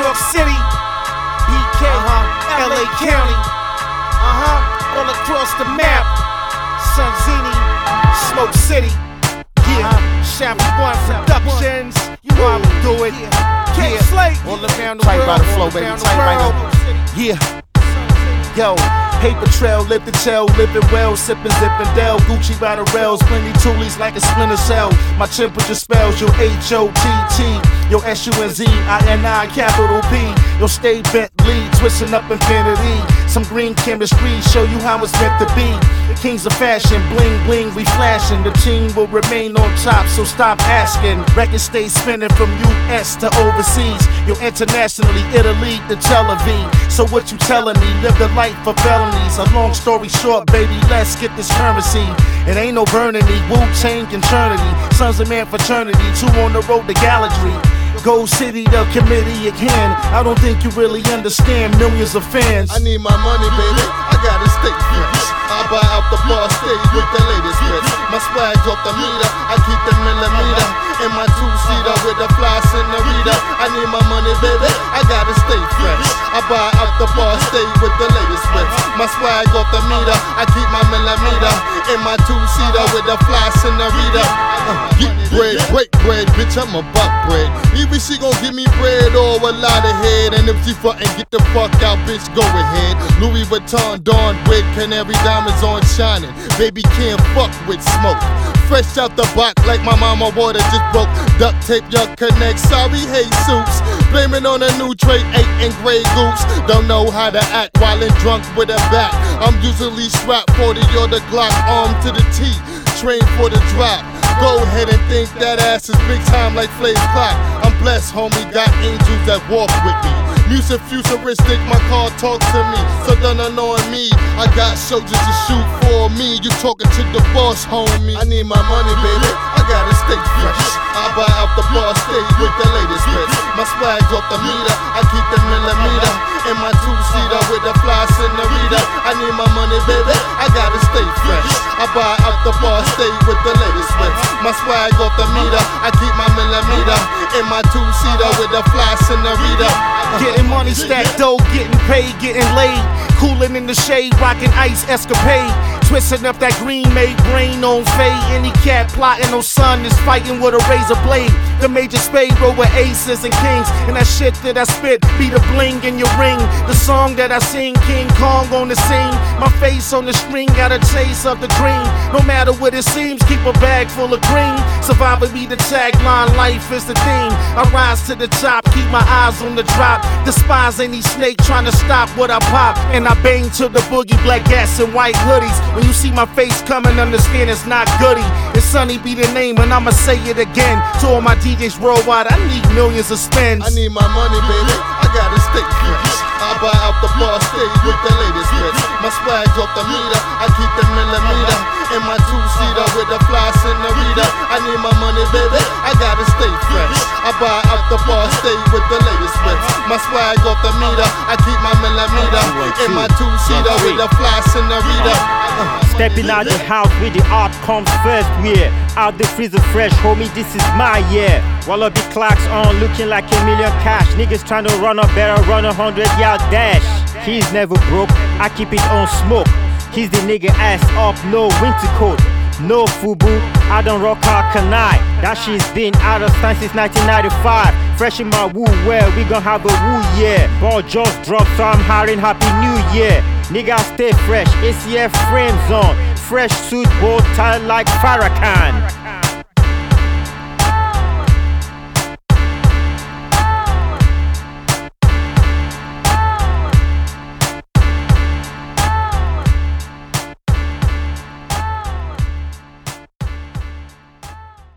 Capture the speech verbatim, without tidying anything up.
York City, B K, uh-huh. L A County, uh-huh, all across the map. Sunzini, Smoke City, yeah, uh-huh. Shabby One Productions, you know how we do it, yeah, yeah. All around the tight world, by the flow, all baby, around tight the by world. the, yeah. Yo, paper trail, live the tail, living well, sipping Zippendale, Gucci by the rails, plenty toolies like a splinter cell. My temperature spells your H O T T, your S U N Z I N I capital P, your stay Bentley, twisting up infinity. Some green chemistry, show you how it's meant to be. Kings of fashion, bling bling, we flashing. The team will remain on top, so stop asking. Records stay spinning from U S to overseas. You're internationally, Italy to Tel Aviv. So what you telling me? Live the life for felonies. A long story short, baby, let's get this currency. It ain't no burning me, Wu-Tang eternity. Sons of man fraternity, two on the road to Galladry. Gold City, the committee again. I don't think you really understand millions of fans. I need my money, baby. I gotta stay fresh. I buy out the bar, stay with the latest bits. My swag's off the meter. I keep the millimeter in my two-seater with a fly senorita. I need my money, baby. I gotta stay fresh. I buy out the bar, stay with the latest bits. My swag off the meter. I keep my millimeter in my two-seater with a fly senorita. Uh, get bread, break bread, bitch. I'm about bread. Either she gon' give me bread or a lot of head. And if she frontin', get the fuck out, bitch, go ahead. Louis Vuitton, Dawn with canary diamonds on shining. Baby can't fuck with smoke. Fresh out the box like my mama water just broke. Duct tape, your connect, sorry, hey soups. Blame it on a new trait, eight and Grey Goose. Don't know how to act while in drunk with a bat. I'm usually strapped forty or the Glock, armed to the T. Train for the drop. Go ahead and think that ass is big time like Flav Clock. I'm blessed, homie, got angels that walk with me. Music futuristic, my car talk to me. So don't annoy me, I got soldiers to shoot for me. You talking to the boss, homie. I need my money, baby, I gotta stay fresh. I buy out the bar, stay with the latest bits. My swag's off the meter, I keep the millimeter in my two-seater with a fly senorita. I need my money, baby, I gotta stay fresh. I buy out the bar, stay with the latest bits. My swag off the meter, I keep my millimeter in my two-seater with a fly senorita. Getting money, stacked dough, getting paid, getting laid. Cooling in the shade, rocking ice escapade. Twisting up that green made brain on fade. Any cat plotting on sun is fighting with a razor blade. The major spade roll with aces and kings. And that shit that I spit be the bling in your ring. The song that I sing, King Kong on the scene. My face on the string, got a taste of the green. No matter what it seems, keep a bag full of green. Survivor be the tagline, life is the theme. I rise to the top, keep my eyes on the drop. Despise any snake trying to stop what I pop. And I bang to the boogie, black gas and white hoodies. When you see my face coming, understand it's not goody. It's Sunny be the name and I'ma say it again. To all my D Js worldwide, I need millions of spends. I need my money, baby, I gotta stay fresh. I buy out the bar, stay with the latest bits. My swag's off the meter, I keep the millimeter in my two-seater with a fly senorita. I need my money, baby, I gotta stay fresh. I buy out the bar, stay with the latest bits. My swag off the meter, I keep my millimeter in my two-seater with a fly senorita. Stepping out the house with the art comes first, yeah. Out the freezer fresh, homie, this is my year. Wallaby clocks on, looking like a million cash. Niggas trying to run a barrel, run a hundred yard dash. He's never broke, I keep it on smoke. He's the nigga ass up, no winter coat. No fubu, I don't rock our kanai. That shit's been out of style since nineteen ninety-five. Fresh in my woo, well, we gon' have a woo, yeah. Ball just dropped, so I'm hiring happy new year. Nigga, I stay fresh, A C F frames on. Fresh suit, bow tie like Farrakhan.